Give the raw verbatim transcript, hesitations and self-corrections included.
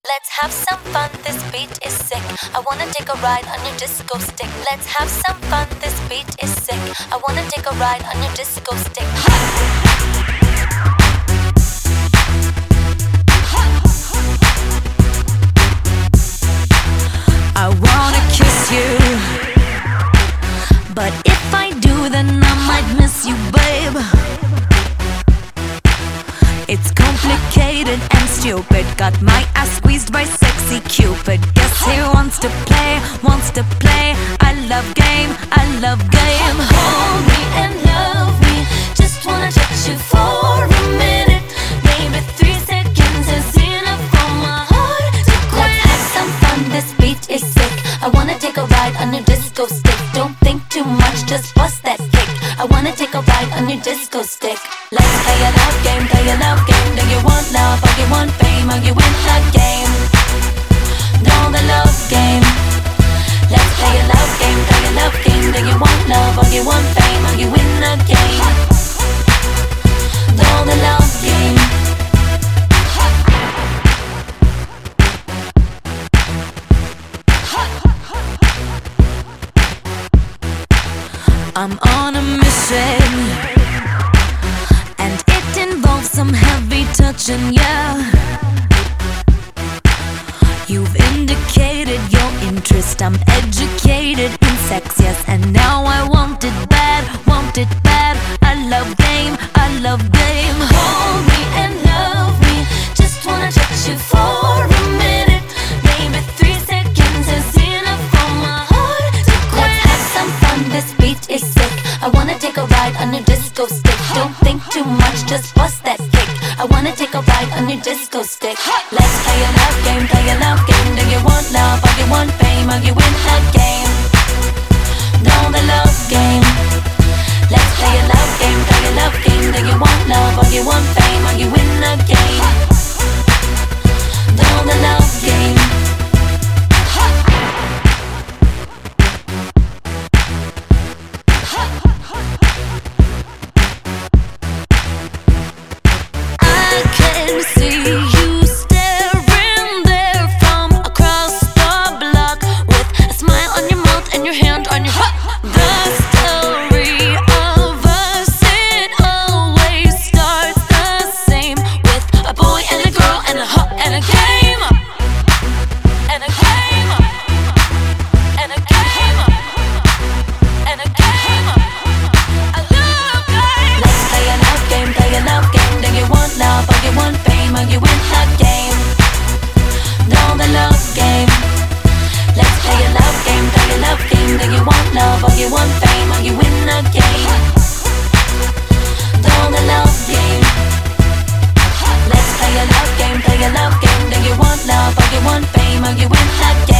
Let's have some fun, this beat is sick. I wanna take a ride on your disco stick. Let's have some fun, this beat is sick. I wanna take a ride on your disco stick. I wanna kiss you, but if I do, then I might miss you, babe. It's complicated and stupid. Got my ass squeezed by sexy Cupid. Guess he wants to play, wants to play. I love game, I love game. Hold me and love me. Just wanna touch you for a minute. Maybe three seconds is enough for my heart to quit. Let's have some fun, this beat is sick. I wanna take a ride on your disco stick. Don't think too much, just bust that kick. I wanna take a ride on your disco stick. Let's play a love game, play a love game. Do you want love or you want fame? Or you win the game? No, the love game. Let's play a love game, play a love game. Do you want love or you want fame? Or you win the game? No, the love game. I'm on a mission, and it involves some heavy touching, yeah. You've indicated your interest. I'm educated in sex, yes, and now I want it bad, want it bad. I love game, I love game. Hold me and love me. Just wanna touch you for a minute. Maybe three seconds is enough for my heart to quit. Let's have some fun, this beat is sick. I wanna take a ride on your disco stick. Don't think too much, just bust that kick. I wanna take a ride on your disco stick. Let's play a love game, play a love game. Do you want love or you want fame? Or you win the game? No, the love game. Let's play a love game, play a love game. Do you want love or you want fame? Or you win the game? No, the love game. I can see you staring there from across the block, with a smile on your mouth and your hand on your heart. The story of us, it always starts the same, with a boy and a girl and a hut and a game, and a game, and a game, and a game. I love game. Let's play a love game, play a love game. Do you want love or you want fame? Or you win the game? No, the love game. Let's play a love game, play a love game. Do you want love or you want fame? Or you win the game? No, the love game. Let's play a love game, play a love game. Do you want love or you want fame? Or you win the game?